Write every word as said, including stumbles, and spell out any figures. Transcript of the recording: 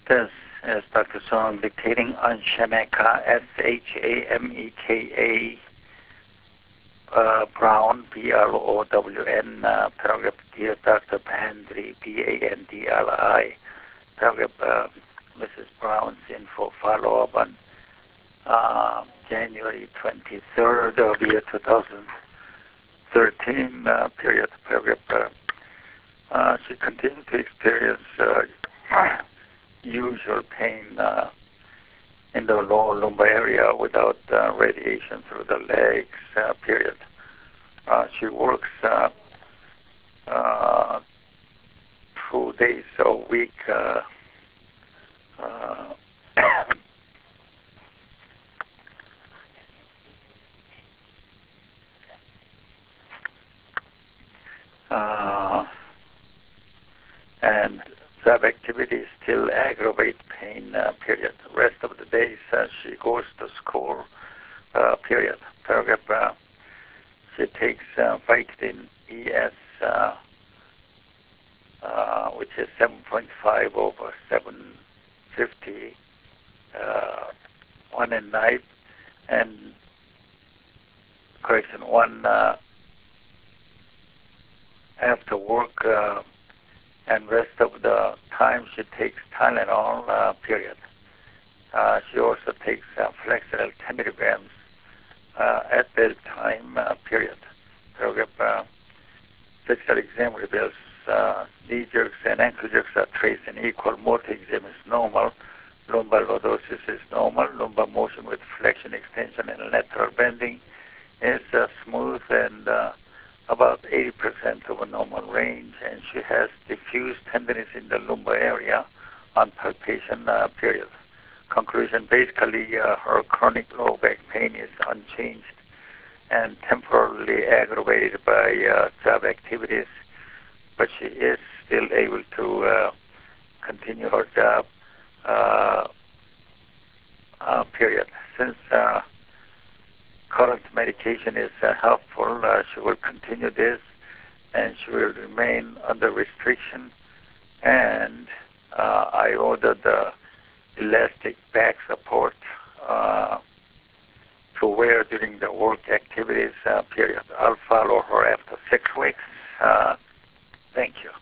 This is Doctor Song dictating on Shameka, S H A M E K A, uh, Brown, B R O W N, uh, paragraph Dear Doctor Bandri, B A N D L I, paragraph uh, Missus Brown's info follow-up on uh, January twenty-third of year two thousand thirteen, uh, period, paragraph. Uh, uh, she continued to experience uh, usual pain uh, in the lower lumbar area without uh, radiation through the legs, uh, period. Uh, she works uh, uh, two days a week. Uh, uh, uh, and job activities still aggravate pain, uh, period. The rest of the days uh, she goes to school, uh, period. Paragraph, uh, she takes uh, vitamin E S, uh, uh, which is seven point five over seven fifty, uh, one at night, and, correction, one uh, after work, uh, and rest of the time she takes Tylenol, uh, period. Uh, she also takes uh, Flexeril ten milligrams uh, at bedtime, uh, period. Paragraph, uh, physical exam reveals uh, knee jerks and ankle jerks are traced in equal. Motor exam is normal. Lumbar lordosis is normal. Lumbar motion with flexion, extension, and lateral bending is uh, smooth and uh, about eighty percent of a normal range, and she has diffuse tenderness in the lumbar area on palpation, uh, period. Conclusion, basically uh, her chronic low back pain is unchanged and temporarily aggravated by uh, job activities, but she is still able to uh, continue her job, uh, uh, period. Since uh, current medication is uh, helpful, uh, she will continue this, and she will remain under restriction. And uh, I ordered the elastic back support uh, to wear during the work activities, uh, period. I'll follow her after six weeks. Uh, thank you.